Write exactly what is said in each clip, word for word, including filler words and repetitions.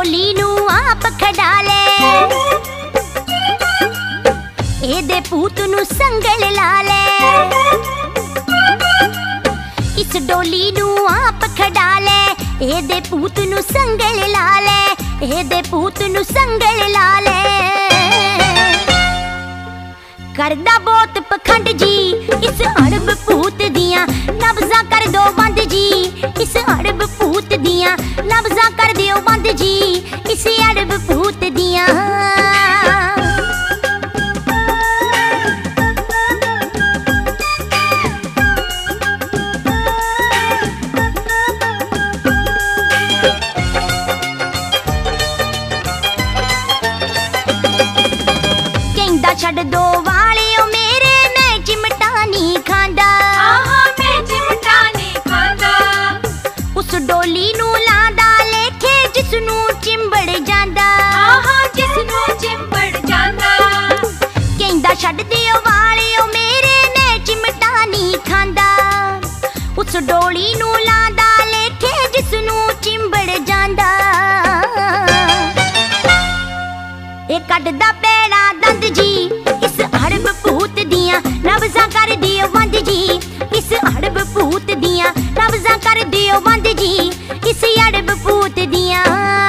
डोली नू आप खड़ा ले, एदे पूत नू संगल ला ले। इस डोली नू आप खड़ा ले, एदे पूत नू संगल ला ले, एदे पूत नू संगल ला ले। करदा बहुत पखंड जी इस अड़ब पूत दियां नब्ज़ां कर दो बंद जी, इस अड़ब पूत दियां नब्ज़ां कर दियो बंद जी, इस अड़ब पूत दियां। कहंदा छड्ड दो वालियो मेरे मैं चिमटा नहीं खांदा, आहा मैं चिमटा नहीं खांदा। उस डोली नू लांदा लेखे जिसनू चिंबड़ जांदा, आहा जिसनू चिंबड़ जांदा। कहंदा छड्ड दियो वालियो मेरे मैं चिमटा नहीं खांदा, उस डोली नू लांदा लेखे जिसनू चिंबड़ जांदा। ए कड्डदा पैड़ा दंद जी इस अड़ब पूत दियां नब्ज़ां कर दियो बंद जी, इस अड़ब पूत दियां नब्ज़ां कर दियो बंद जी, इस अड़ब पूत दियां।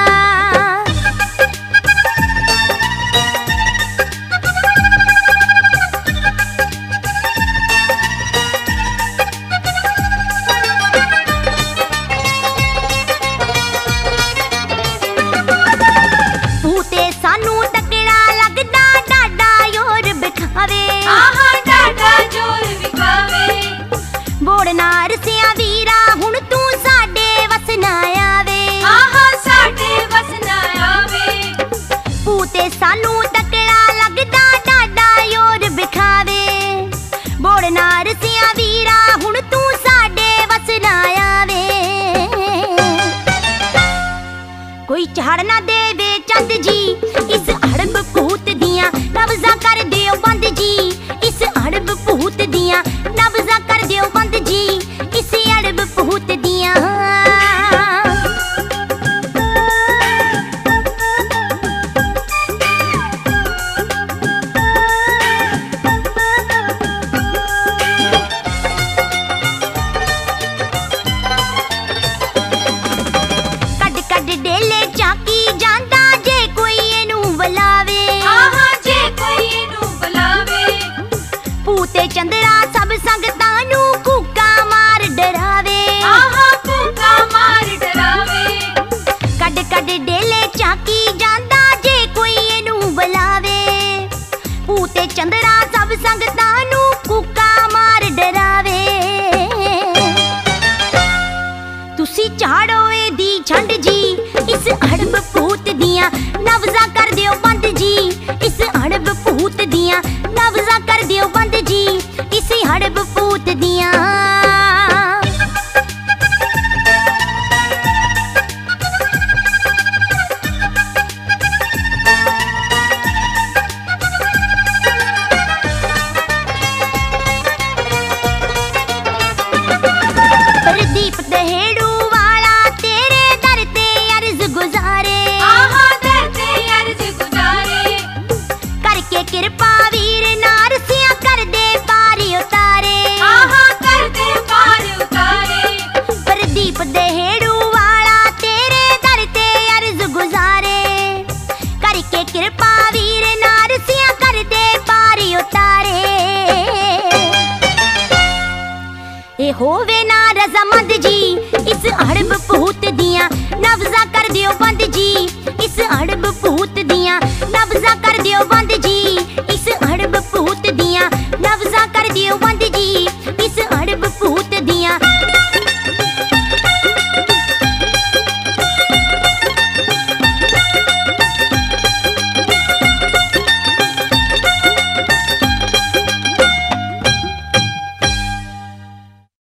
पूते सानू तकड़ा लगदा डाडा योर बिखावे, आहा डाडा जोर विखावे। बोड़ नार सिया वीरा हुण तू साडे वस ना आवे, आहा साडे वस ना आवे। पूते सानू तकड़ा लगदा डाडा योर बिखावे, बोड़ नार सिया वीरा हुण तू साडे वस ना आवे। कोई चढ़ ना देवे चंद जी इस अड़ब पूत दियां नब्ज़ां कर दियो बंद जी, इस अड़ब पूत दियां नब्ज़ां कर दियो बंद जी, इस अड़ब पूत दियां। कड कड डेले चाकी जांदा जे कोई एनू बुलावे, आहा जे कोई इनू बुलावे। पूते चंदरा सब संगतां नू कूका मार डरावे, आहा कूका मार डरावे। कड कड डेले चाकी जांदा जे कोई एनू बुलावे, पूते चंदरा सब संगतां नू कूका मार डरावे। तुसी झाड़ो एदी छंड जी इस अड़ब पूत दियां नब्ज़ां कर दियो बंद जी, इस अड़ब पूत दियां नब्ज़ां कर दियो बंद जी, इस अड़ब पूत दियां। प्रदीप दहेड़ू वाला तेरे दर ते अर्ज गुजारे, आहा दर ते अर्ज गुजारे। करके कृपा वीर नार सिया कर दे पार उतारे, आहा कर दे पार उतारे। प्रदीप दहेड़ू वाला तेरे दर ते अर्ज गुजारे, करके कृपा वीर नार सिया कर दे पार उतारे। ए होवे ना रज़ामंद जी इस अड़ब पूत दियां नब्ज़ां कर दियो बंद जी, इस अड़ब पूत दियां नब्ज़ां कर दियो बंद जी, इस अड़ब पूत दियां नब्ज़ां कर दियो बंद जी,